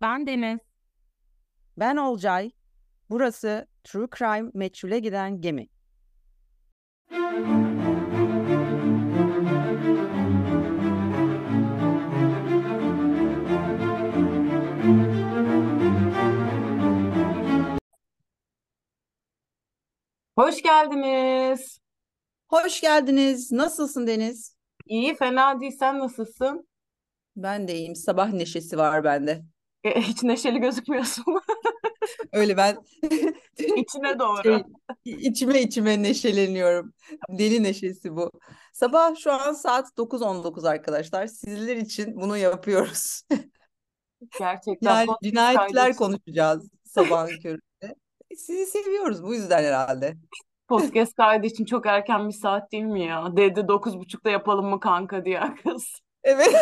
Ben Deniz. Ben Olcay. Burası True Crime Meçhule Giden Gemi. Hoş geldiniz. Hoş geldiniz. Nasılsın Deniz? İyi, fena değil. Sen nasılsın? Ben de iyiyim. Sabah neşesi var bende. Hiç neşeli gözükmüyorsun. Öyle ben İçine doğru. şey içime neşeleniyorum. Deli neşesi bu. Sabah şu an saat 9:19 arkadaşlar. Sizler için bunu yapıyoruz. Gerçekten Yani podcast kaydı cinayetler için. konuşacağız sabahın köründe. Sizi seviyoruz bu yüzden herhalde. Podcast kaydı için çok erken bir saat değil mi ya? Dedi 9.30'da yapalım mı kanka diye kız. Evet.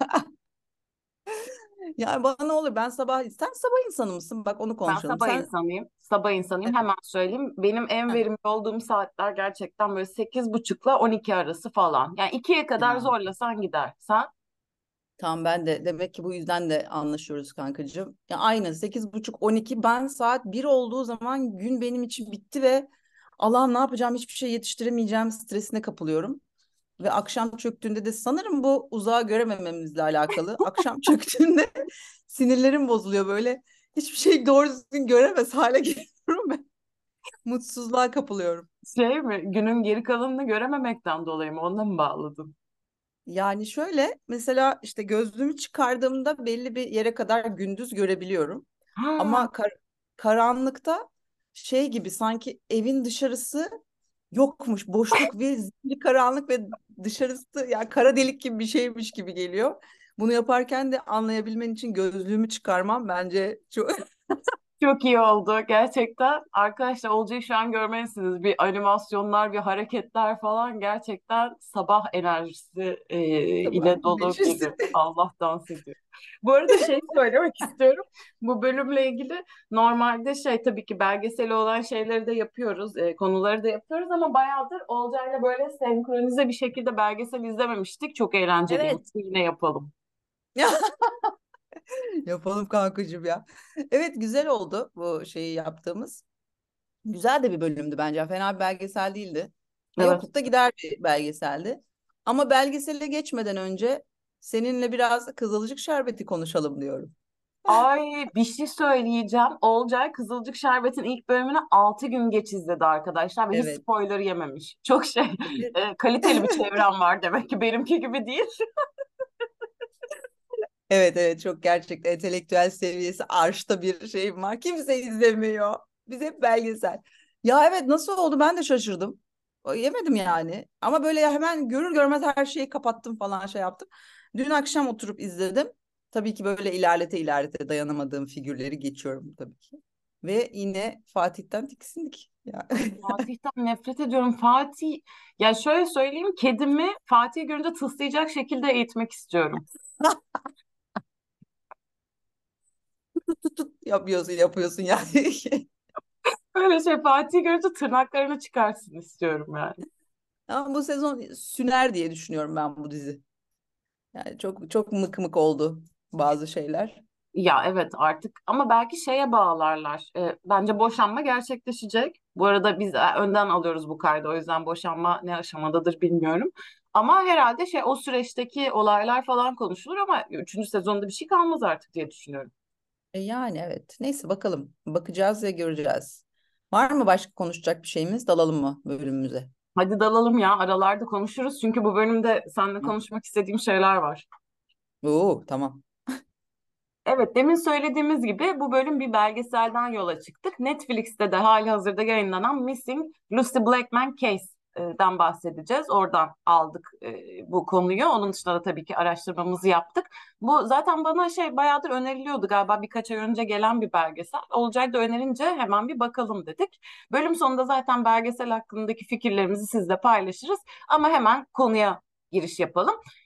Yani bana ne olur sen sabah insanı mısın? Bak onu Ben konuşalım. sabah insanıyım. Sabah insanıyım. Hemen söyleyeyim. Benim en Heh, verimli olduğum saatler gerçekten böyle 8.30'la 12 arası falan. Yani 2'ye kadar ya. zorlasan gider. Sen? Tamam ben de demek ki bu yüzden de anlaşıyoruz kankacığım. Ya aynı 8:30 12 ben saat 1 olduğu zaman gün benim için bitti ve Allah'ım ne yapacağım hiçbir şey yetiştiremeyeceğim stresine kapılıyorum. Ve akşam çöktüğünde de sanırım bu uzağı göremememizle alakalı. Akşam çöktüğünde sinirlerim bozuluyor böyle. Hiçbir şey doğru düzgün göremez hale geliyorum ve mutsuzluğa kapılıyorum. Şey mi? Günün geri kalanını görememekten dolayı mı? Ona mı bağladın? Yani şöyle mesela işte gözlüğümü çıkardığımda belli bir yere kadar gündüz görebiliyorum. Ha, Ama karanlıkta şey gibi sanki evin dışarısı yokmuş. Boşluk ve zifiri karanlık ve dışarısı yani kara delik gibi bir şeymiş gibi geliyor. Bunu yaparken de anlayabilmen için gözlüğümü çıkarmam bence çok çok iyi oldu gerçekten. Arkadaşlar Olcay'ı şu an görmelisiniz. Bir animasyonlar, bir hareketler falan gerçekten sabah enerjisi sabah ile dolu neşesi. biri. Allah dans ediyor. Bu arada şey söylemek istiyorum. Bu bölümle ilgili normalde şey tabii ki belgeseli olan şeyleri de yapıyoruz. Konuları da yapıyoruz ama bayağıdır Olcay'la böyle senkronize bir şekilde belgesel izlememiştik. Çok eğlenceliymiş. Evet. Yine yapalım. Yapalım kankacığım ya. Evet güzel oldu bu şeyi yaptığımız. Güzel de bir bölümdü bence. Fena bir belgesel değildi. Evet. Yoklukta gider bir belgeseldi. Ama belgesele geçmeden önce seninle biraz Kızılcık Şerbeti konuşalım diyorum. Ay bir şey söyleyeceğim. Olcay Kızılcık Şerbet'in ilk bölümünü 6 gün geç izledi arkadaşlar ve hiç Evet. spoiler yememiş. Çok şey kaliteli bir çevrem var demek ki benimki gibi değil. Evet evet çok gerçekten entelektüel seviyesi arşta bir şeyim var. Kimse izlemiyor. Biz hep belgesel. Ya evet nasıl oldu ben de şaşırdım. Yemedim yani. Ama böyle hemen görür görmez her şeyi kapattım falan şey yaptım. Dün akşam oturup izledim. Tabii ki böyle ilerlete ilerlete dayanamadığım figürleri geçiyorum tabii ki. Ve yine Fatih'ten tiksindik. Ya. Fatih'ten nefret ediyorum. Fatih ya şöyle söyleyeyim kedimi Fatih görünce tıslayacak şekilde eğitmek istiyorum. Tut tut yapıyorsun yani. Öyle şey Fatih görünce tırnaklarını çıkarsın istiyorum yani. Ama bu sezon süner diye düşünüyorum ben bu dizi. Yani çok çok mık mık oldu bazı şeyler. Ya evet artık ama belki şeye bağlarlar. Bence boşanma gerçekleşecek. Bu arada biz önden alıyoruz bu kaydı. O yüzden boşanma ne aşamadadır bilmiyorum. Ama herhalde şey o süreçteki olaylar falan konuşulur ama üçüncü sezonda bir şey kalmaz artık diye düşünüyorum. Yani evet. Neyse bakalım. Bakacağız ve göreceğiz. Var mı başka konuşacak bir şeyimiz? Dalalım mı bölümümüze? Hadi dalalım ya aralarda konuşuruz. Çünkü bu bölümde seninle Hı. konuşmak istediğim şeyler var. Oo, tamam. Evet, demin söylediğimiz gibi bu bölüm bir belgeselden yola çıktık. Netflix'te de halihazırda yayınlanan Missing Lucy Blackman Case'den bahsedeceğiz. Oradan aldık bu konuyu. Onun dışında da tabii ki araştırmamızı yaptık. Bu zaten bana şey bayağıdır öneriliyordu galiba birkaç ay önce gelen bir belgesel. Olcay da önerince hemen bir bakalım dedik. Bölüm sonunda zaten belgesel hakkındaki fikirlerimizi sizle paylaşırız. Ama hemen konuya giriş yapalım.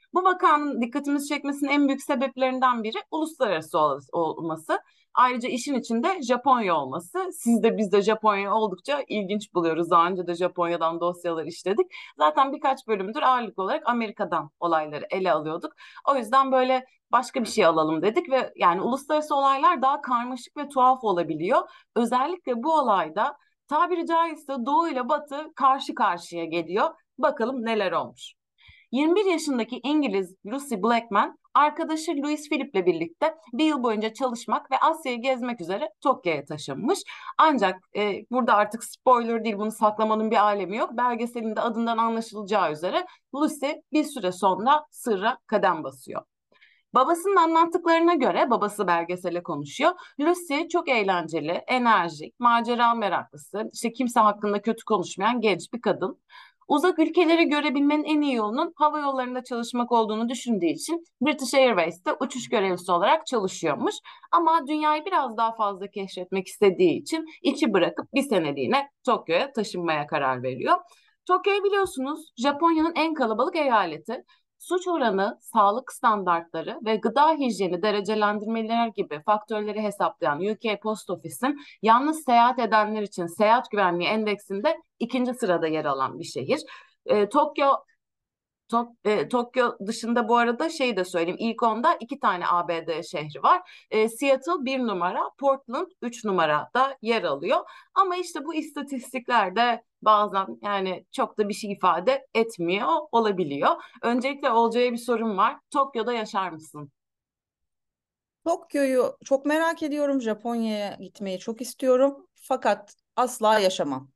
Bu vakanın dikkatimizi çekmesinin en büyük sebeplerinden biri uluslararası olması. Ayrıca işin içinde Japonya olması. Siz de biz de Japonya oldukça ilginç buluyoruz. Daha önce de Japonya'dan dosyalar işledik. Zaten birkaç bölümdür ağırlıklı olarak Amerika'dan olayları ele alıyorduk. O yüzden böyle başka bir şey alalım dedik ve yani uluslararası olaylar daha karmaşık ve tuhaf olabiliyor. Özellikle bu olayda tabiri caizse Doğu ile Batı karşı karşıya geliyor. Bakalım neler olmuş. 21 yaşındaki İngiliz Lucy Blackman, arkadaşı Louis Philip'le birlikte bir yıl boyunca çalışmak ve Asya'yı gezmek üzere Tokyo'ya taşınmış. Ancak burada artık spoiler değil, bunu saklamanın bir alemi yok. Belgeselin de adından anlaşılacağı üzere Lucy bir süre sonra sırra kadem basıyor. Babasının anlattıklarına göre, babası belgesele konuşuyor. Lucy çok eğlenceli, enerjik, macera meraklısı, işte kimse hakkında kötü konuşmayan genç bir kadın. Uzak ülkeleri görebilmenin en iyi yolunun hava yollarında çalışmak olduğunu düşündüğü için British Airways'te uçuş görevlisi olarak çalışıyormuş. Ama dünyayı biraz daha fazla keşfetmek istediği için işi bırakıp bir seneliğine Tokyo'ya taşınmaya karar veriyor. Tokyo'yu biliyorsunuz, Japonya'nın en kalabalık eyaleti. Suç oranı, sağlık standartları ve gıda hijyeni derecelendirmeler gibi faktörleri hesaplayan UK Post Office'in yalnız seyahat edenler için seyahat güvenliği endeksinde ikinci sırada yer alan bir şehir. Tokyo Tokyo dışında bu arada şey de söyleyeyim. İlk onda iki tane ABD şehri var. Seattle bir numara, Portland 3 numarada yer alıyor. Ama işte bu istatistiklerde bazen yani çok da bir şey ifade etmiyor olabiliyor. Öncelikle Olcay'a bir sorum var. Tokyo'da yaşar mısın? Tokyo'yu çok merak ediyorum. Japonya'ya gitmeyi çok istiyorum. Fakat asla yaşamam.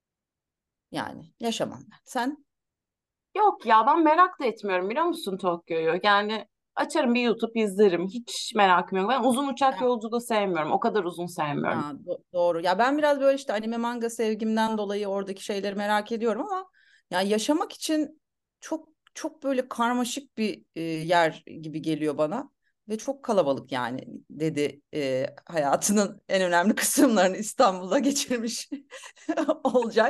Yani yaşamam ben. Sen? Yok ya, ben merak da etmiyorum biliyor musun Tokyo'yu? Yani açarım bir YouTube izlerim. Hiç merakım yok. Ben uzun uçak Ya, yolculuğu sevmiyorum. O kadar uzun sevmiyorum. doğru. Ya ben biraz böyle işte anime manga sevgimden dolayı oradaki şeyleri merak ediyorum ama ya yaşamak için çok çok böyle karmaşık bir yer gibi geliyor bana ve çok kalabalık yani dedi hayatının en önemli kısımlarını İstanbul'da geçirmiş Olcay.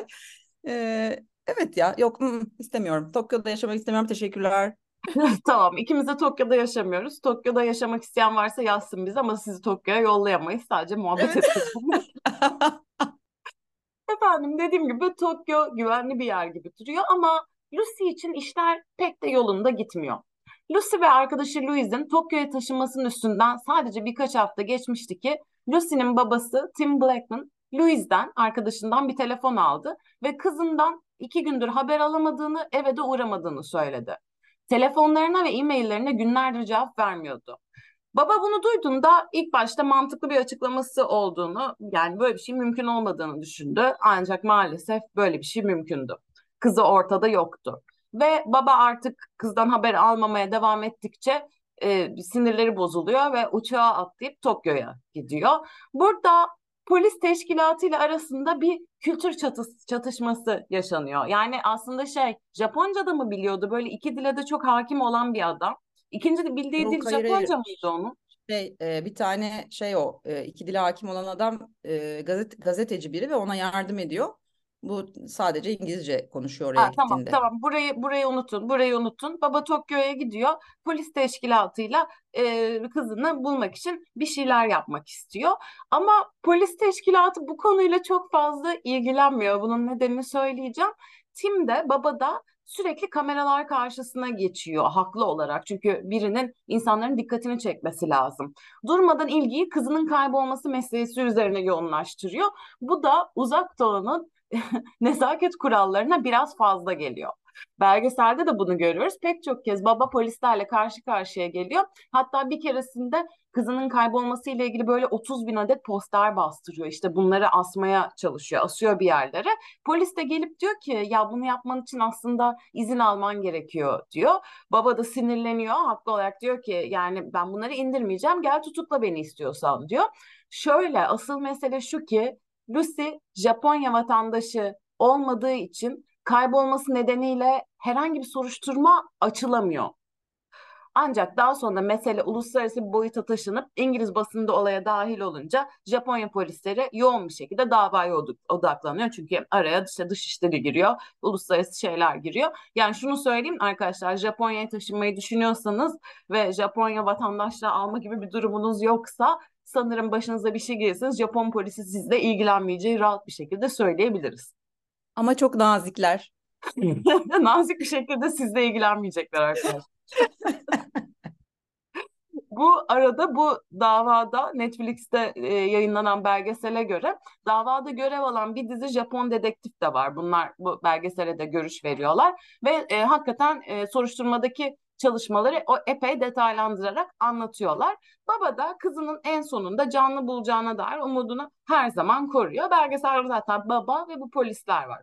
Evet ya yok istemiyorum. Tokyo'da yaşamak istemiyorum. Teşekkürler. Tamam, ikimiz de Tokyo'da yaşamıyoruz. Tokyo'da yaşamak isteyen varsa yazsın bize ama sizi Tokyo'ya yollayamayız. Sadece muhabbet Evet. edeceğiz. Efendim, dediğim gibi Tokyo güvenli bir yer gibi duruyor ama Lucy için işler pek de yolunda gitmiyor. Lucy ve arkadaşı Louise'in Tokyo'ya taşınmasının üstünden sadece birkaç hafta geçmişti ki Lucy'nin babası Tim Blackman Louise'den, arkadaşından bir telefon aldı ve kızından 2 gündür haber alamadığını, eve de uğramadığını söyledi. Telefonlarına ve e-maillerine günlerdir cevap vermiyordu. Baba bunu duyduğunda ilk başta mantıklı bir açıklaması olduğunu, yani böyle bir şey mümkün olmadığını düşündü. Ancak maalesef böyle bir şey mümkündü. Kızı ortada yoktu. Ve baba artık kızdan haber almamaya devam ettikçe sinirleri bozuluyor ve uçağa atlayıp Tokyo'ya gidiyor. Burada polis teşkilatı ile arasında bir kültür çatışması yaşanıyor. Yani aslında Japonca da mı biliyordu? Böyle iki dile de çok hakim olan bir adam. İkinci bildiği dil Yok, hayır, hayır. Japonca mıydı onun? Bir tane iki dile hakim olan adam gazeteci biri ve ona yardım ediyor. Bu sadece İngilizce konuşuyor oraya Ha, tamam gittiğinde. tamam, burayı unutun, burayı unutun. Baba Tokyo'ya gidiyor. Polis teşkilatıyla kızını bulmak için bir şeyler yapmak istiyor. Ama polis teşkilatı bu konuyla çok fazla ilgilenmiyor. Bunun nedenini söyleyeceğim. Tim de baba da sürekli kameralar karşısına geçiyor haklı olarak. Çünkü birinin insanların dikkatini çekmesi lazım. Durmadan ilgiyi kızının kaybolması meselesi üzerine yoğunlaştırıyor. Bu da Uzak Doğu'nun nezaket kurallarına biraz fazla geliyor. Belgeselde de bunu görüyoruz. Pek çok kez baba polislerle karşı karşıya geliyor. Hatta bir keresinde kızının kaybolması ile ilgili böyle 30 bin adet poster bastırıyor. İşte bunları asmaya çalışıyor, asıyor bir yerlere. Polis de gelip diyor ki ya bunu yapman için aslında izin alman gerekiyor diyor. Baba da sinirleniyor. Haklı olarak diyor ki yani ben bunları indirmeyeceğim. Gel tutukla beni istiyorsan diyor. Şöyle, asıl mesele şu ki Lucy Japonya vatandaşı olmadığı için kaybolması nedeniyle herhangi bir soruşturma açılamıyor. Ancak daha sonra mesele uluslararası bir boyuta taşınıp İngiliz basını da olaya dahil olunca Japonya polisleri yoğun bir şekilde davaya odaklanıyor. Çünkü araya işte dışişleri giriyor, uluslararası şeyler giriyor. Yani şunu söyleyeyim arkadaşlar, Japonya'ya taşınmayı düşünüyorsanız ve Japonya vatandaşlığı alma gibi bir durumunuz yoksa sanırım başınıza bir şey gelirseniz Japon polisi sizle ilgilenmeyeceği rahat bir şekilde söyleyebiliriz. Ama çok nazikler. Nazik bir şekilde sizle ilgilenmeyecekler arkadaşlar. Bu arada bu davada Netflix'te yayınlanan belgesele göre davada görev alan bir dizi Japon dedektif de var. Bunlar bu belgesele de görüş veriyorlar ve hakikaten soruşturmadaki çalışmaları o epey detaylandırarak anlatıyorlar. Baba da kızının en sonunda canlı bulacağına dair umudunu her zaman koruyor. Belgeselde zaten baba ve bu polisler var.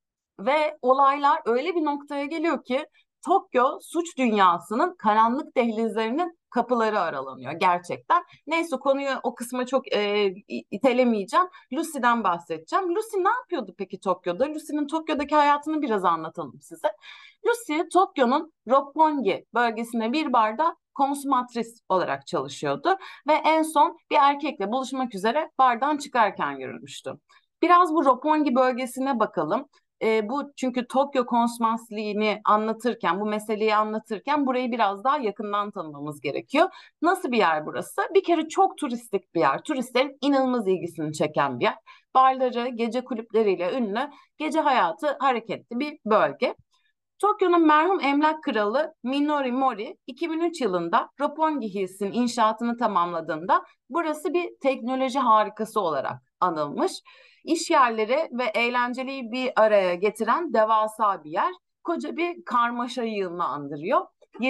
Ve olaylar öyle bir noktaya geliyor ki Tokyo suç dünyasının karanlık dehlizlerinin kapıları aralanıyor gerçekten. Neyse konuyu o kısma çok itelemeyeceğim. Lucy'den bahsedeceğim. Lucy ne yapıyordu peki Tokyo'da? Lucy'nin Tokyo'daki hayatını biraz anlatalım size. Lucy Tokyo'nun Roppongi bölgesinde bir barda konsumatris olarak çalışıyordu ve en son bir erkekle buluşmak üzere bardan çıkarken görülmüştü. Biraz bu Roppongi bölgesine bakalım. Bu çünkü Tokyo Konsumatrisliğini anlatırken, bu meseleyi anlatırken burayı biraz daha yakından tanımamız gerekiyor. Nasıl bir yer burası? Bir kere çok turistik bir yer. Turistlerin inanılmaz ilgisini çeken bir yer. Barları, gece kulüpleriyle ünlü, gece hayatı hareketli bir bölge. Tokyo'nun merhum emlak kralı Minori Mori 2003 yılında Roppongi Hills'in inşaatını tamamladığında burası bir teknoloji harikası olarak anılmış. İş yerleri ve eğlenceliyi bir araya getiren devasa bir yer. Koca bir karmaşa yığını andırıyor.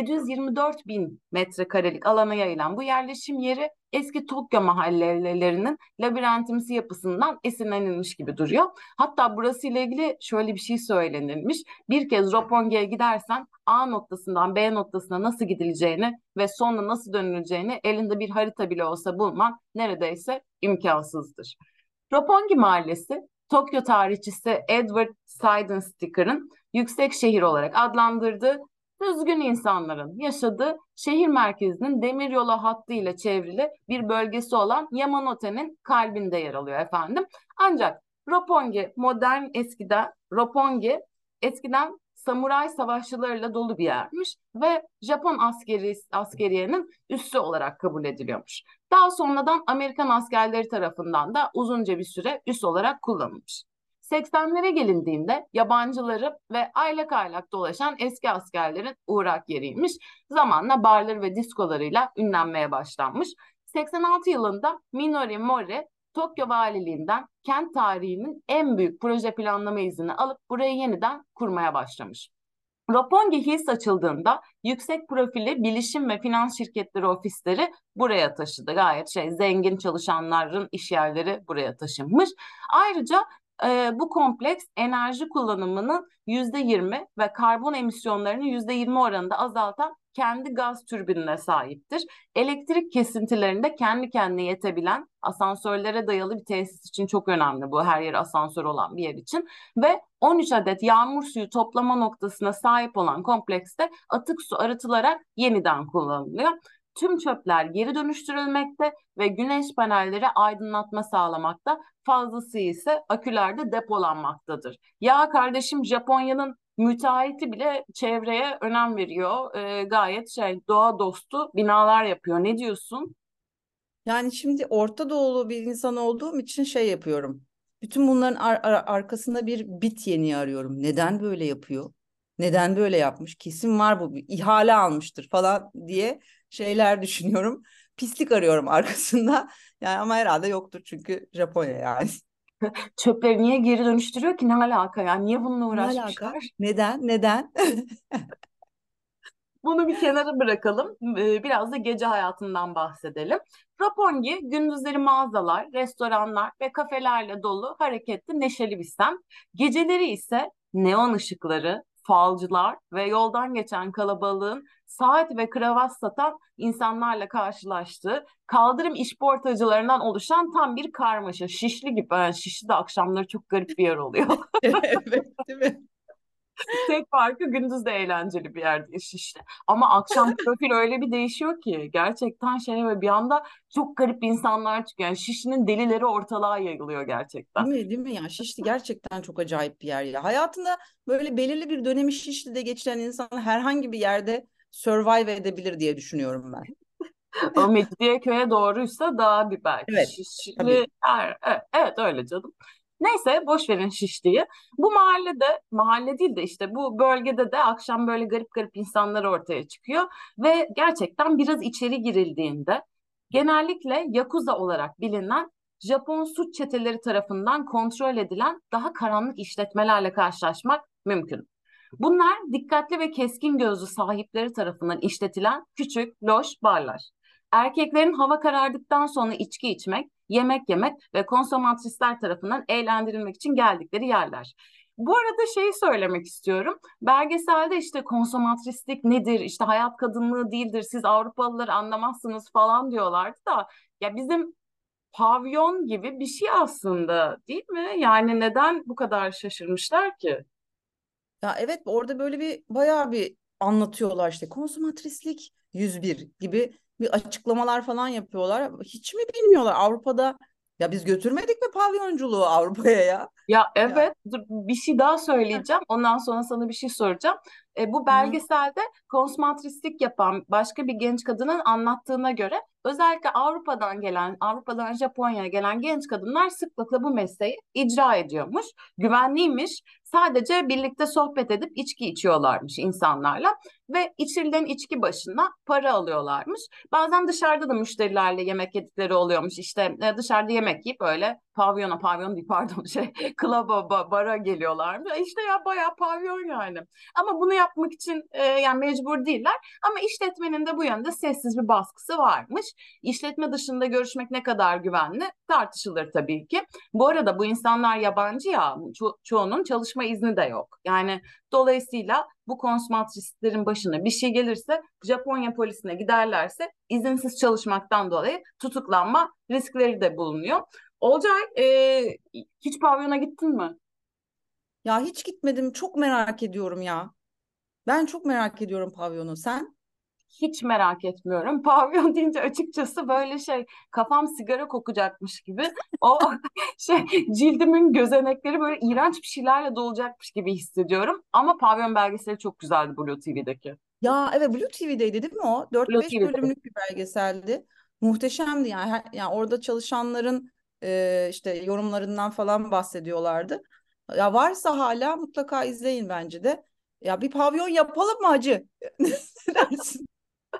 724 bin metrekarelik alana yayılan bu yerleşim yeri eski Tokyo mahallelerinin labirentimsi yapısından esinlenilmiş gibi duruyor. Hatta burası ile ilgili şöyle bir şey söylenilmiş. Bir kez Roppongi'ye gidersen A noktasından B noktasına nasıl gidileceğini ve sonra nasıl dönüleceğini elinde bir harita bile olsa bulman neredeyse imkansızdır. Roppongi Mahallesi, Tokyo tarihçisi Edward Seidenstiker'ın yüksek şehir olarak adlandırdığı düzgün insanların yaşadığı şehir merkezinin demiryolu hattı ile çevrili bir bölgesi olan Yamanote'nin kalbinde yer alıyor efendim. Ancak Roppongi eskiden samuray savaşçılarıyla dolu bir yermiş ve Japon askeriyenin üssü olarak kabul ediliyormuş. Daha sonradan Amerikan askerleri tarafından da uzunca bir süre üs olarak kullanılmış. 80'lere gelindiğinde yabancıları ve aylak aylak dolaşan eski askerlerin uğrak yeriymiş. Zamanla barları ve diskolarıyla ünlenmeye başlanmış. 86 yılında Minori Mori Tokyo Valiliğinden kent tarihinin en büyük proje planlama izni alıp burayı yeniden kurmaya başlamış. Roppongi Hills açıldığında yüksek profilli bilişim ve finans şirketleri ofisleri buraya taşıdı. Gayet zengin çalışanların iş yerleri buraya taşınmış. Ayrıca bu kompleks enerji kullanımının %20 ve karbon emisyonlarını %20 oranında azaltan kendi gaz türbinine sahiptir. Elektrik kesintilerinde kendi kendine yetebilen asansörlere dayalı bir tesis için çok önemli bu, her yer asansör olan bir yer için ve 13 adet yağmur suyu toplama noktasına sahip olan komplekste atık su arıtılarak yeniden kullanılıyor. Tüm çöpler geri dönüştürülmekte ve güneş panelleri aydınlatma sağlamakta, fazlası ise akülerde depolanmaktadır. Ya kardeşim, Japonya'nın müteahhiti bile çevreye önem veriyor. Gayet doğa dostu binalar yapıyor. Ne diyorsun? Yani şimdi Orta Doğulu bir insan olduğum için şey yapıyorum. Bütün bunların arkasında bir bit yeniği arıyorum. Neden böyle yapıyor? Neden böyle yapmış? Kesin var bu, bir ihale almıştır falan diye şeyler düşünüyorum. Pislik arıyorum arkasında. Yani ama herhalde yoktur çünkü Japonya yani. Çöpleri niye geri dönüştürüyor ki? Ne alaka ya? Niye bununla Ne alaka? uğraşmışlar? Neden? Neden? Bunu bir kenara bırakalım. Biraz da gece hayatından bahsedelim. Roppongi gündüzleri mağazalar, restoranlar ve kafelerle dolu hareketli, neşeli bir semt. Geceleri ise neon ışıkları, falcılar ve yoldan geçen kalabalığın saat ve kravat satan insanlarla karşılaştığı kaldırım işportacılarından oluşan tam bir karmaşa. Şişli gibi. Yani Şişli de akşamları çok garip bir yer oluyor. Evet, değil mi? Tek farkı gündüz de eğlenceli bir yerde işte. Ama akşam profil öyle bir değişiyor ki gerçekten şey, ve bir anda çok garip insanlar çıkıyor. Yani Şişli'nin delileri ortalığa yayılıyor gerçekten. Değil mi? Değil mi ya? Şişli gerçekten çok acayip bir yer ya. Hayatında böyle belirli bir dönemi Şişli'de geçiren insan herhangi bir yerde survive edebilir diye düşünüyorum ben. O Mecidiyeköy'e doğruysa daha bir belki. Evet. Şişli, Tabii. evet, evet öyle canım. Neyse boş verin Şişli'yi. Bu mahallede, mahalle değil de işte bu bölgede de akşam böyle garip garip insanlar ortaya çıkıyor. Ve gerçekten biraz içeri girildiğinde genellikle Yakuza olarak bilinen Japon suç çeteleri tarafından kontrol edilen daha karanlık işletmelerle karşılaşmak mümkün. Bunlar dikkatli ve keskin gözlü sahipleri tarafından işletilen küçük, loş barlar. Erkeklerin hava karardıktan sonra içki içmek, yemek yemek ve konsomatrisler tarafından eğlendirilmek için geldikleri yerler. Bu arada şeyi söylemek istiyorum. Belgeselde işte konsomatrislik nedir, işte hayat kadınlığı değildir, siz Avrupalıları anlamazsınız falan diyorlardı da ya bizim pavyon gibi bir şey aslında değil mi? Yani neden bu kadar şaşırmışlar ki? Ya evet, orada böyle bir bayağı bir anlatıyorlar işte konsumatrislik 101 gibi bir açıklamalar falan yapıyorlar. Hiç mi bilmiyorlar Avrupa'da, ya biz götürmedik mi pavyonculuğu Avrupa'ya ya? Ya Ya. evet, dur, bir şey daha söyleyeceğim. Ondan sonra sana bir şey soracağım. Bu Hı hı. belgeselde konsomatrislik yapan başka bir genç kadının anlattığına göre özellikle Avrupa'dan Japonya'ya gelen genç kadınlar sıklıkla bu mesleği icra ediyormuş. Güvenliymiş. Sadece birlikte sohbet edip içki içiyorlarmış insanlarla ve içirilen içki başına para alıyorlarmış. Bazen dışarıda da müşterilerle yemek yedikleri oluyormuş. İşte dışarıda yemek yiyip öyle pavyon değil pardon klaba, bara geliyorlardı. İşte ya bayağı pavyon yani. Ama bunu yapmak için yani mecbur değiller. Ama işletmenin de bu yönde sessiz bir baskısı varmış. İşletme dışında görüşmek ne kadar güvenli tartışılır tabii ki. Bu arada bu insanlar yabancı ya, çoğunun çalışma izni de yok. Yani dolayısıyla bu konsumatristlerin başına bir şey gelirse, Japonya polisine giderlerse izinsiz çalışmaktan dolayı tutuklanma riskleri de bulunuyor. Olcay, hiç pavyona gittin mi? Ya hiç gitmedim, çok merak ediyorum ya. Ben çok merak ediyorum pavyonu, sen? Hiç merak etmiyorum. Pavyon deyince açıkçası böyle şey, kafam sigara kokacakmış gibi. O şey, cildimin gözenekleri böyle iğrenç bir şeylerle dolacakmış gibi hissediyorum. Ama pavyon belgeseli çok güzeldi Blue TV'deki. Ya evet, Blue TV'deydi değil mi o? Dört Blue beş TV'de. bölümlük bir belgeseldi. Muhteşemdi yani. Yani orada çalışanların işte yorumlarından falan bahsediyorlardı. Ya varsa hala mutlaka izleyin bence de. Ya bir pavyon yapalım mı hacı? Ne dersin?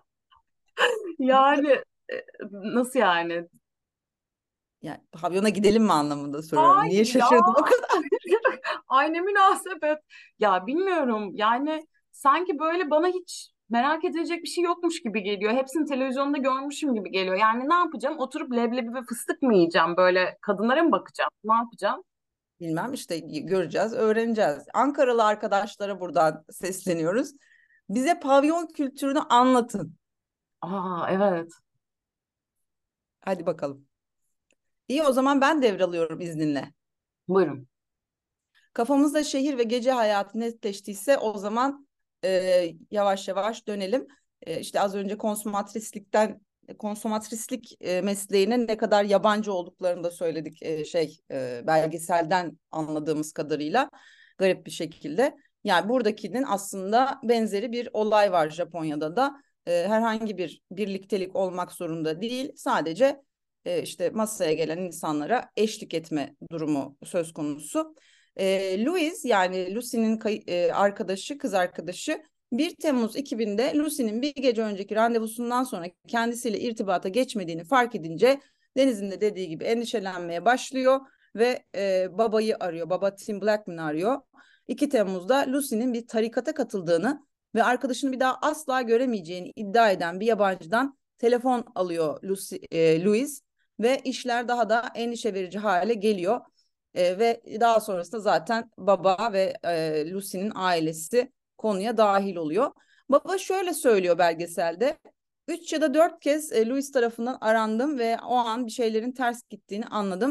Yani nasıl yani? Yani pavyona gidelim mi anlamında soruyorum. Hayır Niye ya. şaşırdın o kadar? Ay ne münasebet. Ya bilmiyorum yani, sanki böyle bana hiç merak edilecek bir şey yokmuş gibi geliyor. Hepsini televizyonda görmüşüm gibi geliyor. Yani ne yapacağım? Oturup leblebi ve fıstık mı yiyeceğim? Böyle kadınlara mı bakacağım? Ne yapacağım? Bilmem işte, göreceğiz, öğreneceğiz. Ankaralı arkadaşlara buradan sesleniyoruz. Bize pavyon kültürünü anlatın. Aa evet. Hadi bakalım. İyi, o zaman ben devralıyorum izninle. Buyurun. Kafamızda şehir ve gece hayatı netleştiyse o zaman yavaş yavaş dönelim. İşte az önce konsumatrislik mesleğine ne kadar yabancı olduklarını da söyledik, belgeselden anladığımız kadarıyla garip bir şekilde. Yani buradakinin aslında benzeri bir olay var Japonya'da da. Herhangi bir birliktelik olmak zorunda değil. Sadece işte masaya gelen insanlara eşlik etme durumu söz konusu. Louise, yani Lucy'nin arkadaşı, kız arkadaşı 1 Temmuz 2000'de Lucy'nin bir gece önceki randevusundan sonra kendisiyle irtibata geçmediğini fark edince Deniz'in de dediği gibi endişelenmeye başlıyor ve babayı arıyor. Baba Tim Blackman'ı arıyor. 2 Temmuz'da Lucy'nin bir tarikata katıldığını ve arkadaşını bir daha asla göremeyeceğini iddia eden bir yabancıdan telefon alıyor Louise, ve işler daha da endişe verici hale geliyor. Ve daha sonrasında zaten baba ve Lucy'nin ailesi konuya dahil oluyor. Baba şöyle söylüyor belgeselde: 3 ya da 4 kez Louis tarafından arandım ve o an bir şeylerin ters gittiğini anladım.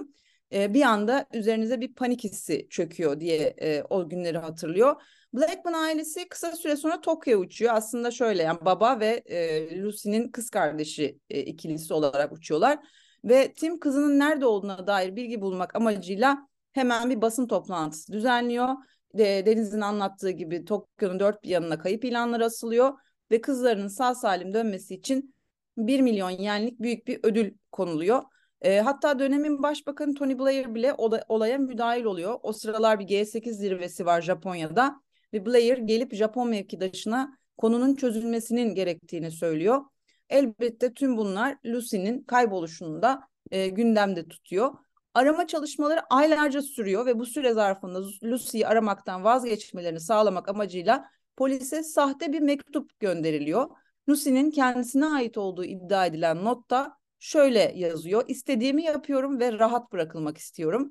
bir anda üzerinize bir panik hissi çöküyor diye o günleri hatırlıyor. Blackman ailesi kısa süre sonra Tokyo'ya uçuyor. Aslında şöyle, yani baba ve Lucy'nin kız kardeşi ikilisi olarak uçuyorlar. Ve Tim kızının nerede olduğuna dair bilgi bulmak amacıyla hemen bir basın toplantısı düzenliyor. Deniz'in anlattığı gibi Tokyo'nun dört bir yanına kayıp ilanları asılıyor ve kızlarının sağ salim dönmesi için 1 milyon yenlik büyük bir ödül konuluyor. Hatta dönemin başbakanı Tony Blair bile olaya müdahil oluyor. O sıralar bir G8 zirvesi var Japonya'da ve Blair gelip Japon mevkidaşına konunun çözülmesinin gerektiğini söylüyor. Elbette tüm bunlar Lucy'nin kayboluşunu da gündemde tutuyor. Arama çalışmaları aylarca sürüyor ve bu süre zarfında Lucy'yi aramaktan vazgeçmelerini sağlamak amacıyla polise sahte bir mektup gönderiliyor. Lucy'nin kendisine ait olduğu iddia edilen notta şöyle yazıyor: İstediğimi yapıyorum ve rahat bırakılmak istiyorum.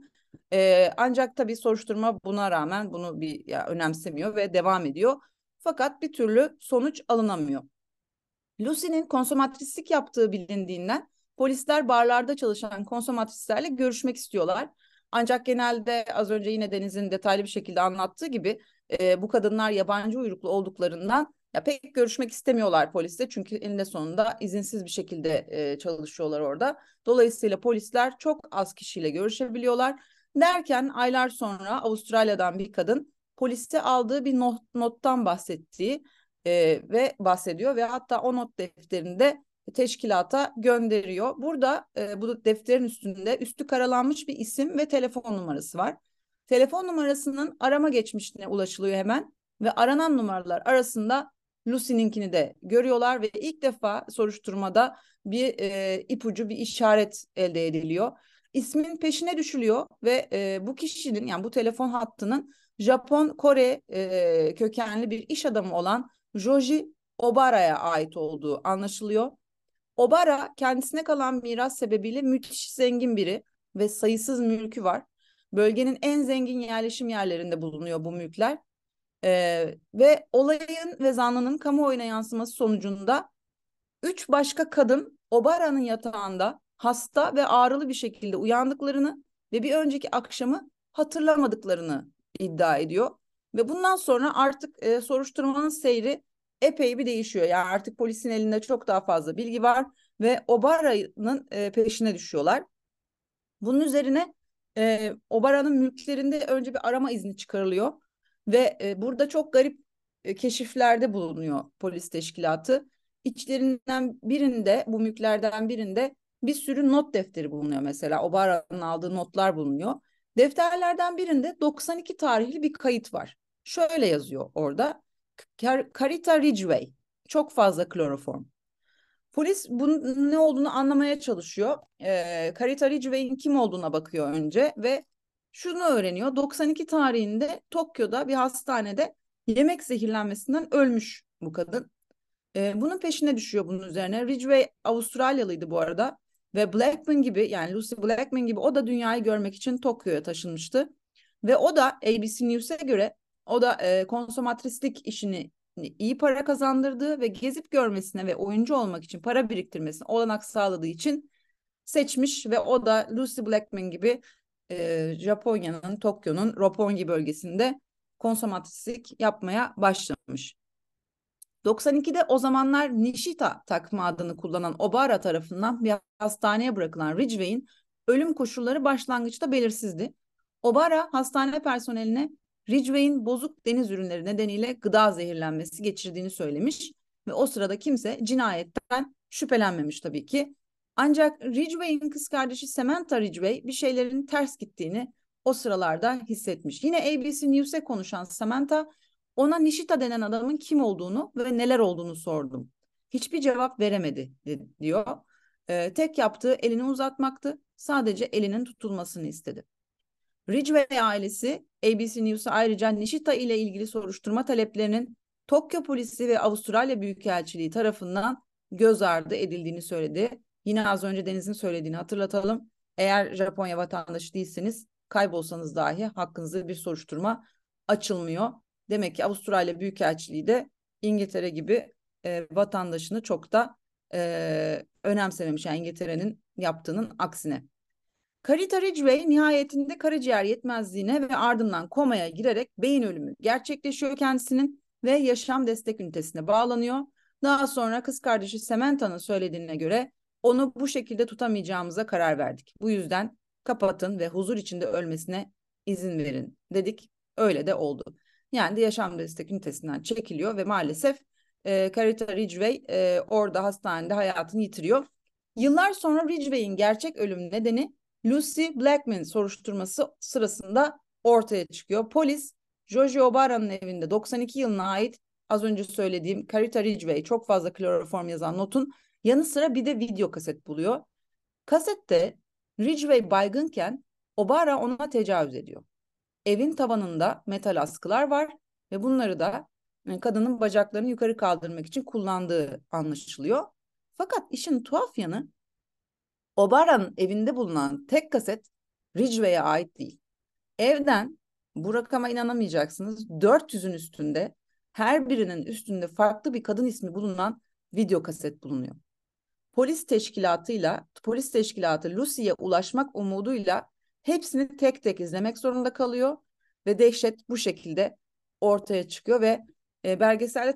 Ancak tabii soruşturma buna rağmen bunu önemsemiyor ve devam ediyor. Fakat bir türlü sonuç alınamıyor. Lucy'nin konsomatrislik yaptığı bilindiğinden polisler barlarda çalışan konsomatristlerle görüşmek istiyorlar. Ancak genelde az önce yine Deniz'in detaylı bir şekilde anlattığı gibi bu kadınlar yabancı uyruklu olduklarından pek görüşmek istemiyorlar poliste. Çünkü eninde sonunda izinsiz bir şekilde çalışıyorlar orada. Dolayısıyla polisler çok az kişiyle görüşebiliyorlar. Derken aylar sonra Avustralya'dan bir kadın poliste aldığı bir nottan bahsettiği ve bahsediyor ve hatta o not defterinde teşkilata gönderiyor. Burada bu defterin üstünde üstü karalanmış bir isim ve telefon numarası var. Telefon numarasının arama geçmişine ulaşılıyor hemen ve aranan numaralar arasında Lucy'ninkini de görüyorlar ve ilk defa soruşturmada bir ipucu, bir işaret elde ediliyor. İsmin peşine düşülüyor ve bu kişinin, yani bu telefon hattının Japon Kore kökenli bir iş adamı olan Joji Obara'ya ait olduğu anlaşılıyor. Obara kendisine kalan miras sebebiyle müthiş zengin biri ve sayısız mülkü var. Bölgenin en zengin yerleşim yerlerinde bulunuyor bu mülkler. Ve olayın ve zanlının kamuoyuna yansıması sonucunda 3 başka kadın Obara'nın yatağında hasta ve ağrılı bir şekilde uyandıklarını ve bir önceki akşamı hatırlamadıklarını iddia ediyor. Ve bundan sonra artık soruşturmanın seyri epey bir değişiyor. Yani artık polisin elinde çok daha fazla bilgi var ve Obara'nın peşine düşüyorlar. Bunun üzerine Obara'nın mülklerinde önce bir arama izni çıkarılıyor ve burada çok garip keşiflerde bulunuyor polis teşkilatı. İçlerinden birinde, bu mülklerden birinde bir sürü not defteri bulunuyor mesela. Obara'nın aldığı notlar bulunuyor. Defterlerden birinde 92 tarihli bir kayıt var. Şöyle yazıyor orada: Carita Ridgway, çok fazla kloroform. Polis bunun ne olduğunu anlamaya çalışıyor. Carita Ridgway'in kim olduğuna bakıyor önce ve şunu öğreniyor: 92 tarihinde Tokyo'da bir hastanede yemek zehirlenmesinden ölmüş bu kadın. Bunun peşine düşüyor bunun üzerine. Ridgway Avustralyalıydı bu arada ve Blackman gibi, yani Lucy Blackman gibi, o da dünyayı görmek için Tokyo'ya taşınmıştı. Ve o da ABC News'e göre o da konsomatrislik işini iyi para kazandırdığı ve gezip görmesine ve oyuncu olmak için para biriktirmesine olanak sağladığı için seçmiş ve o da Lucy Blackman gibi Japonya'nın, Tokyo'nun Roppongi bölgesinde konsomatrislik yapmaya başlamış. 92'de o zamanlar Nishita takma adını kullanan Obara tarafından bir hastaneye bırakılan Ridgway'in ölüm koşulları başlangıçta belirsizdi. Obara hastane personeline Ridgway'in bozuk deniz ürünleri nedeniyle gıda zehirlenmesi geçirdiğini söylemiş ve o sırada kimse cinayetten şüphelenmemiş tabii ki. Ancak Ridgway'in kız kardeşi Samantha Ridgway bir şeylerin ters gittiğini o sıralarda hissetmiş. Yine ABC News'e konuşan Samantha, ona Nishita denen adamın kim olduğunu ve neler olduğunu sordum. Hiçbir cevap veremedi diyor. Tek yaptığı elini uzatmaktı. Sadece elinin tutulmasını istedi. Ridgway ailesi ABC News'a ayrıca Nishita ile ilgili soruşturma taleplerinin Tokyo polisi ve Avustralya Büyükelçiliği tarafından göz ardı edildiğini söyledi. Yine az önce Deniz'in söylediğini hatırlatalım. Eğer Japonya vatandaşı değilseniz, kaybolsanız dahi hakkınızda bir soruşturma açılmıyor. Demek ki Avustralya Büyükelçiliği de İngiltere gibi vatandaşını çok da önemsememiş. Yani İngiltere'nin yaptığının aksine. Carita Ridgway nihayetinde karaciğer yetmezliğine ve ardından komaya girerek beyin ölümü gerçekleşiyor kendisinin ve yaşam destek ünitesine bağlanıyor. Daha sonra kız kardeşi Samantha'nın söylediğine göre onu bu şekilde tutamayacağımıza karar verdik. Bu yüzden kapatın ve huzur içinde ölmesine izin verin dedik. Öyle de oldu. Yani de yaşam destek ünitesinden çekiliyor ve maalesef Carita Ridgway orada hastanede hayatını yitiriyor. Yıllar sonra Ridgway'in gerçek ölüm nedeni Lucy Blackman soruşturması sırasında ortaya çıkıyor. Polis, Joji Obara'nın evinde 92 yılına ait az önce söylediğim Carita Ridgway çok fazla kloroform yazan notun yanı sıra bir de video kaset buluyor. Kasette Ridgway baygınken Obara ona tecavüz ediyor. Evin tavanında metal askılar var ve bunları da kadının bacaklarını yukarı kaldırmak için kullandığı anlaşılıyor. Fakat işin tuhaf yanı Obara'nın evinde bulunan tek kaset Ridgway'e ait değil. Evden, bu rakama inanamayacaksınız, 400'ün üstünde, her birinin üstünde farklı bir kadın ismi bulunan video kaset bulunuyor. Polis teşkilatı Lucy'ye ulaşmak umuduyla hepsini tek tek izlemek zorunda kalıyor ve dehşet bu şekilde ortaya çıkıyor ve belgeselde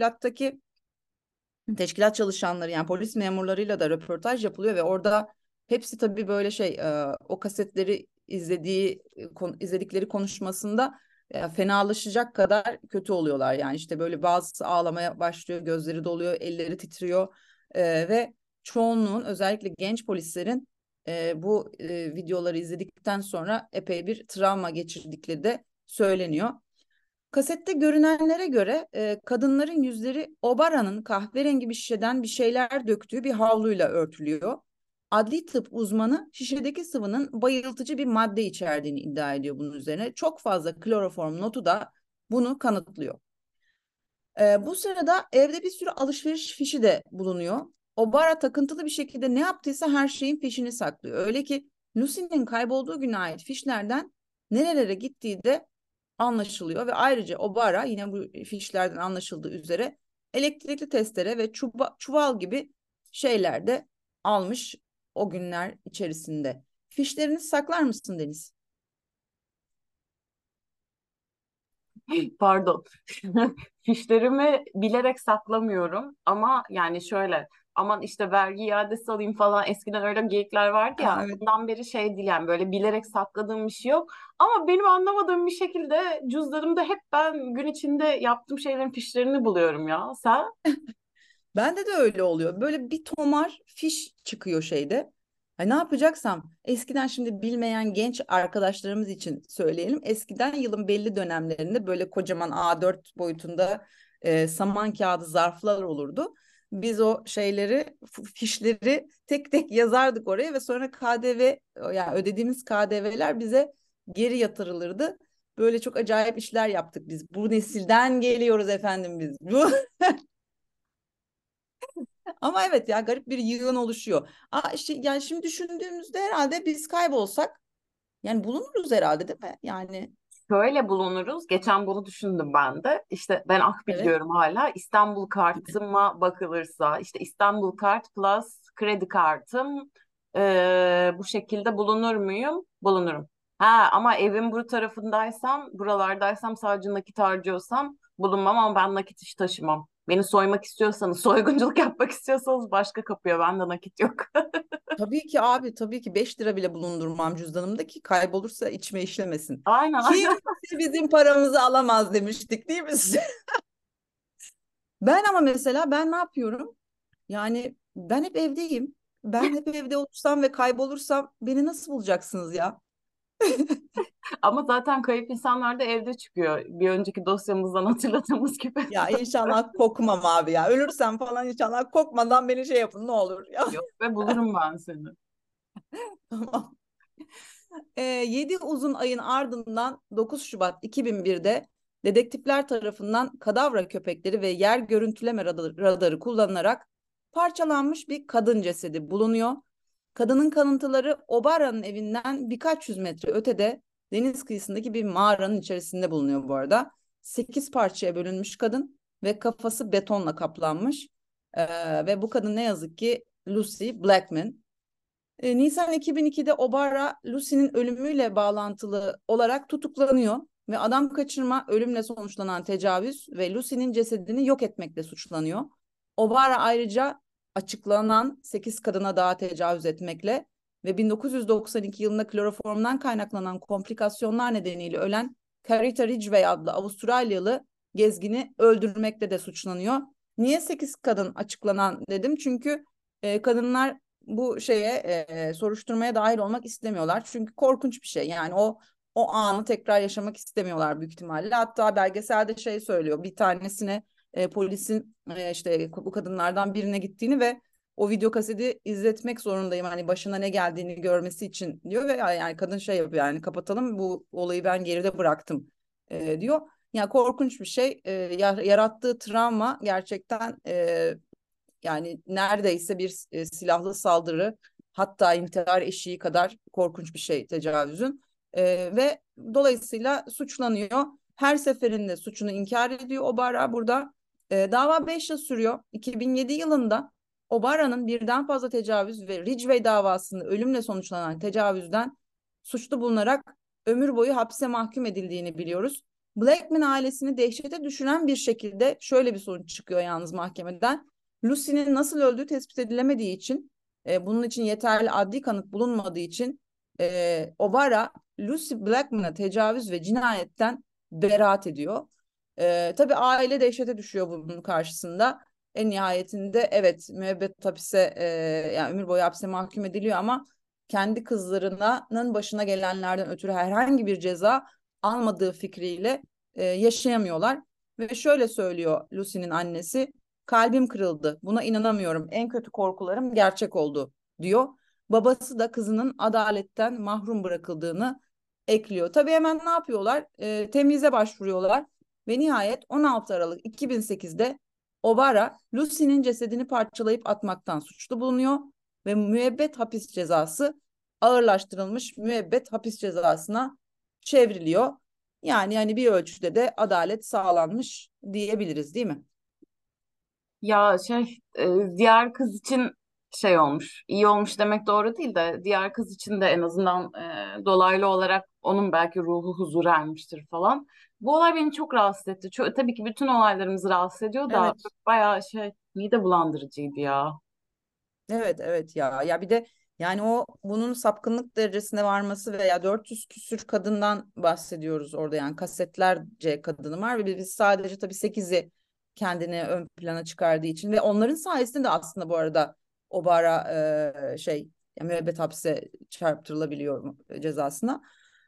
teşkilat çalışanları yani polis memurlarıyla da röportaj yapılıyor ve orada hepsi tabii böyle o kasetleri izledikleri konuşmasında fenalaşacak kadar kötü oluyorlar. Yani işte böyle bazısı ağlamaya başlıyor, gözleri doluyor, elleri titriyor ve çoğunluğun özellikle genç polislerin bu videoları izledikten sonra epey bir travma geçirdikleri de söyleniyor. Kasette görünenlere göre kadınların yüzleri Obara'nın kahverengi bir şişeden bir şeyler döktüğü bir havluyla örtülüyor. Adli tıp uzmanı şişedeki sıvının bayıltıcı bir madde içerdiğini iddia ediyor bunun üzerine. Çok fazla kloroform notu da bunu kanıtlıyor. Bu sırada evde bir sürü alışveriş fişi de bulunuyor. Obara takıntılı bir şekilde ne yaptıysa her şeyin fişini saklıyor. Öyle ki Lucy'nin kaybolduğu güne ait fişlerden nerelere gittiği de anlaşılıyor ve ayrıca Obara yine bu fişlerden anlaşıldığı üzere elektrikli testere ve çuval gibi şeyler de almış o günler içerisinde. Fişlerini saklar mısın Deniz? Pardon. Fişlerimi bilerek saklamıyorum ama yani şöyle, aman işte vergi iadesi alayım falan, eskiden öyle geyikler vardı Aa, ya, evet. ondan beri şey değil yani, böyle bilerek sakladığım bir şey yok. Ama benim anlamadığım bir şekilde cüzdanımda hep ben gün içinde yaptığım şeylerin fişlerini buluyorum ya. Sen? Bende de öyle oluyor. Böyle bir tomar fiş çıkıyor şeyde. Ne yapacaksam eskiden şimdi bilmeyen genç arkadaşlarımız için söyleyelim. Eskiden yılın belli dönemlerinde böyle kocaman A4 boyutunda saman kağıdı zarflar olurdu. Biz o fişleri tek tek yazardık oraya ve sonra KDV yani ödediğimiz KDV'ler bize geri yatırılırdı. Böyle çok acayip işler yaptık biz. Bu nesilden geliyoruz efendim biz. Bu Ama evet ya garip bir yığın oluşuyor. İşte yani şimdi düşündüğümüzde herhalde biz kaybolsak yani bulunuruz herhalde değil mi? Yani Şöyle bulunuruz. Geçen bunu düşündüm ben de. İşte ben Akbil evet. diyorum hala. İstanbul kartıma bakılırsa işte İstanbul kart plus kredi kartım, bu şekilde bulunur muyum? Bulunurum. Ha, ama evin bu tarafındaysam, buralardaysam, sadece nakit harcıyorsam bulunmam, ama ben nakit hiç taşımam. Beni soymak istiyorsanız, soygunculuk yapmak istiyorsanız başka kapıya. Bende nakit yok. Tabii ki abi tabii ki 5 lira bile bulundurmam cüzdanımda ki kaybolursa içime işlemesin. Aynen, aynen. Kimse bizim paramızı alamaz demiştik değil mi size? Ben ama mesela ben ne yapıyorum? Yani ben hep evdeyim. Ben hep evde olursam ve kaybolursam beni nasıl bulacaksınız ya? Ama zaten kayıp insanlar da evde çıkıyor. Bir önceki dosyamızdan hatırladığımız gibi. Ya inşallah kokmam abi ya. Ölürsem falan inşallah kokmadan beni şey yapın ne olur ya. Yok ve bulurum ben seni. Tamam. 7 uzun ayın ardından 9 Şubat 2001'de dedektifler tarafından kadavra köpekleri ve yer görüntüleme radarı kullanılarak parçalanmış bir kadın cesedi bulunuyor. Kadının kanıntıları Obara'nın evinden birkaç yüz metre ötede deniz kıyısındaki bir mağaranın içerisinde bulunuyor bu arada. 8 parçaya bölünmüş kadın ve kafası betonla kaplanmış. Ve bu kadın ne yazık ki Lucy Blackman. Nisan 2002'de Obara Lucy'nin ölümüyle bağlantılı olarak tutuklanıyor ve adam kaçırma, ölümle sonuçlanan tecavüz ve Lucy'nin cesedini yok etmekle suçlanıyor. Obara ayrıca açıklanan 8 kadına daha tecavüz etmekle ve 1992 yılında kloroformdan kaynaklanan komplikasyonlar nedeniyle ölen Carita Ridgway adlı Avustralyalı gezgini öldürmekle de suçlanıyor. Niye 8 kadın açıklanan dedim? Çünkü kadınlar bu şeye soruşturmaya dahil olmak istemiyorlar. Çünkü korkunç bir şey. Yani o anı tekrar yaşamak istemiyorlar büyük ihtimalle. Hatta belgeselde şey söylüyor. Bir tanesine polisin işte bu kadınlardan birine gittiğini ve o video kaseti izletmek zorundayım. Hani başına ne geldiğini görmesi için diyor ve yani kadın şey yapıyor, yani kapatalım, bu olayı ben geride bıraktım diyor. Yani korkunç bir şey. Yarattığı travma gerçekten yani neredeyse bir silahlı saldırı, hatta intihar eşiği kadar korkunç bir şey tecavüzün. Ve dolayısıyla suçlanıyor. Her seferinde suçunu inkar ediyor Obara burada. Dava 5 yıl sürüyor. 2007 yılında Obara'nın birden fazla tecavüz ve Ridgway davasında ölümle sonuçlanan tecavüzden suçlu bulunarak ömür boyu hapse mahkum edildiğini biliyoruz. Blackman ailesini dehşete düşüren bir şekilde şöyle bir sonuç çıkıyor yalnız mahkemeden. Lucy'nin nasıl öldüğü tespit edilemediği için, bunun için yeterli adli kanıt bulunmadığı için Obara Lucy Blackman'a tecavüz ve cinayetten beraat ediyor. Tabii aile dehşete düşüyor bunun karşısında. En nihayetinde evet müebbet hapise, yani ömür boyu hapse mahkum ediliyor ama kendi kızlarının başına gelenlerden ötürü herhangi bir ceza almadığı fikriyle yaşayamıyorlar. Ve şöyle söylüyor Lucy'nin annesi: kalbim kırıldı. Buna inanamıyorum. En kötü korkularım gerçek oldu diyor. Babası da kızının adaletten mahrum bırakıldığını ekliyor. Tabii hemen ne yapıyorlar? Temyize başvuruyorlar ve nihayet 16 Aralık 2008'de Obara Lucy'nin cesedini parçalayıp atmaktan suçlu bulunuyor ve müebbet hapis cezası ağırlaştırılmış müebbet hapis cezasına çevriliyor. Yani bir ölçüde de adalet sağlanmış diyebiliriz, değil mi? Ya diğer kız için şey olmuş, iyi olmuş demek doğru değil de diğer kız için de en azından dolaylı olarak onun belki ruhu huzura ermiştir falan. Bu olay beni çok rahatsız etti. Tabii ki bütün olaylarımızı rahatsız ediyor da Evet. bayağı mide bulandırıcıydı ya. Evet, evet ya. Ya bir de yani o bunun sapkınlık derecesine varması veya 400 küsür kadından bahsediyoruz orada, yani kasetlerce kadını var ve biz sadece tabii 8'i kendini ön plana çıkardığı için ve onların sayesinde de aslında bu arada Obara yani müebbet hapse çarptırılabiliyor cezasına.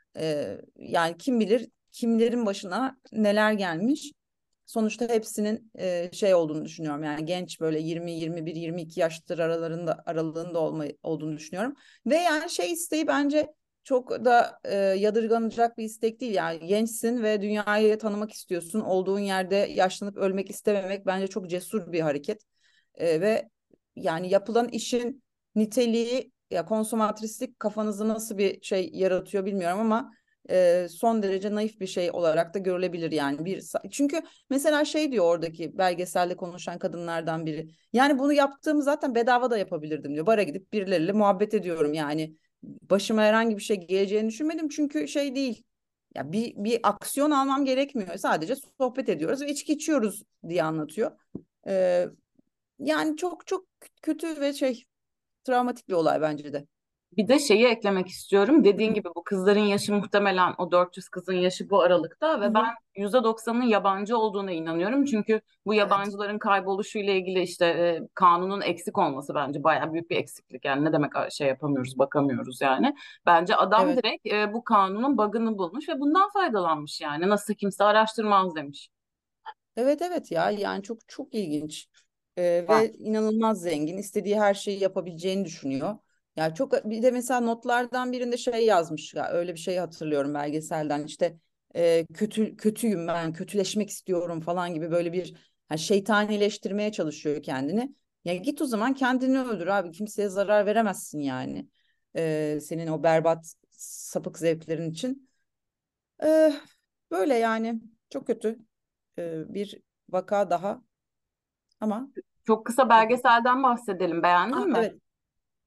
Yani kim bilir kimlerin başına neler gelmiş. Sonuçta hepsinin şey olduğunu düşünüyorum. Yani genç, böyle 20, 21, 22 yaşlar aralığında olduğunu düşünüyorum. Ve yani şey isteği bence çok da yadırganacak bir istek değil. Yani gençsin ve dünyayı tanımak istiyorsun. Olduğun yerde yaşlanıp ölmek istememek bence çok cesur bir hareket. Ve yani yapılan işin niteliği, ya konsomatrislik kafanızda nasıl bir şey yaratıyor bilmiyorum ama son derece naif bir şey olarak da görülebilir yani. Çünkü mesela şey diyor oradaki belgeselde konuşan kadınlardan biri. Yani bunu yaptığımı zaten bedava da yapabilirdim diyor. Bara gidip birileriyle muhabbet ediyorum yani. Başıma herhangi bir şey geleceğini düşünmedim çünkü şey değil. Ya bir aksiyon almam gerekmiyor. Sadece sohbet ediyoruz ve içki içiyoruz diye anlatıyor. Ee, Yani çok çok kötü ve travmatik bir olay bence de. Bir de şeyi eklemek istiyorum. Dediğin gibi bu kızların yaşı muhtemelen o 400 kızın yaşı bu aralıkta Hı ve ben hı. %90'ının yabancı olduğuna inanıyorum. Çünkü bu Evet. yabancıların kayboluşuyla ilgili kanunun eksik olması bence bayağı büyük bir eksiklik. Yani ne demek şey yapamıyoruz, bakamıyoruz yani. Bence adam Evet. direkt bu kanunun bug'ını bulmuş ve bundan faydalanmış yani. Nasıl kimse araştırmaz demiş. Evet, evet ya, yani çok çok ilginç. Ve inanılmaz zengin, istediği her şeyi yapabileceğini düşünüyor. Ya çok, bir de mesela notlardan birinde şey yazmış, ya öyle bir şey hatırlıyorum belgeselden, işte kötüyüm ben, kötüleşmek istiyorum falan gibi, böyle bir yani şeytanileştirmeye çalışıyor kendini. Ya git o zaman kendini öldür abi, kimseye zarar veremezsin yani. Senin o berbat sapık zevklerin için. Ee, Böyle yani, çok kötü bir vaka daha ama Çok kısa belgeselden bahsedelim. Beğendin mi? evet,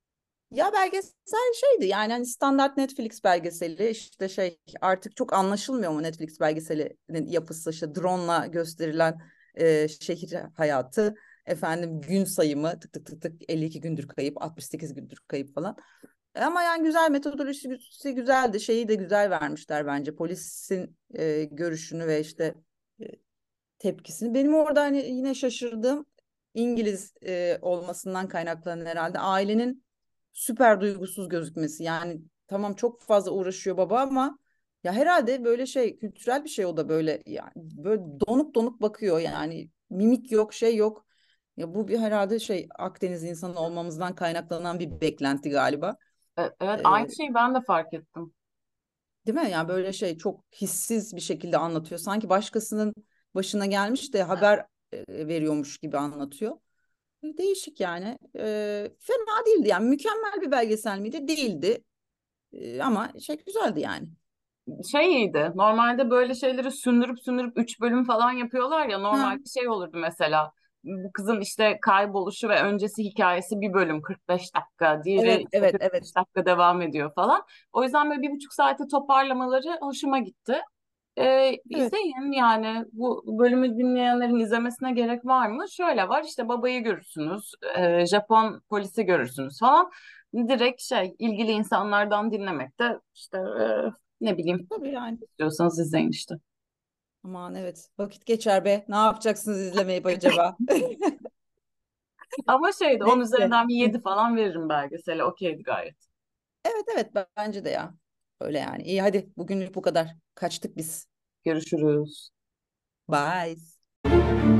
Ya belgesel şeydi yani hani standart Netflix belgeseli işte şey artık çok anlaşılmıyor mu Netflix belgeselinin yapısı işte drone'la gösterilen şehir hayatı efendim gün sayımı tık tık tık tık 52 gündür kayıp 68 gündür kayıp falan. Ama yani güzel metodolojisi güzeldi şeyi de güzel vermişler bence polisin görüşünü ve işte e, tepkisini. Benim orada hani yine şaşırdığım İngiliz olmasından kaynaklanan herhalde ailenin süper duygusuz gözükmesi. Yani tamam çok fazla uğraşıyor baba ama ya herhalde böyle şey kültürel bir şey o da böyle yani böyle donuk donuk bakıyor yani mimik yok şey yok. Ya bu bir herhalde şey Akdeniz insanı olmamızdan kaynaklanan bir beklenti galiba. Evet, E, aynı şeyi ben de fark ettim. Değil mi? Yani böyle şey çok hissiz bir şekilde anlatıyor. Sanki başkasının başına gelmiş de haber veriyormuş gibi anlatıyor. Değişik yani. Fena değildi yani. Mükemmel bir belgesel miydi? Değildi. Ama şey güzeldi yani. Şey iyiydi. Normalde böyle şeyleri sündürüp 3 bölüm falan yapıyorlar ya. Ha, Normalde şey olurdu mesela. Bu kızın işte kayboluşu ve öncesi hikayesi bir bölüm 45 dakika. Diğeri evet, işte evet, evet. 45 dakika devam ediyor falan. O yüzden böyle 1,5 saate toparlamaları hoşuma gitti. Evet. İzleyin yani bu bölümü dinleyenlerin izlemesine gerek var mı? Şöyle var işte babayı görürsünüz, Japon polisi görürsünüz falan. Direkt şey ilgili insanlardan dinlemek de işte ne bileyim Tabii yani. istiyorsanız izleyin işte. Aman evet. Vakit geçer be. Ne yapacaksınız izlemeyip acaba? Ama şeydi 10 Neyse. üzerinden bir Hı. 7 falan veririm belgesele. Okeydi gayet. Evet evet bence de ya. Öyle yani. İyi hadi bugünlük bu kadar. Kaçtık biz. Görüşürüz. Bye.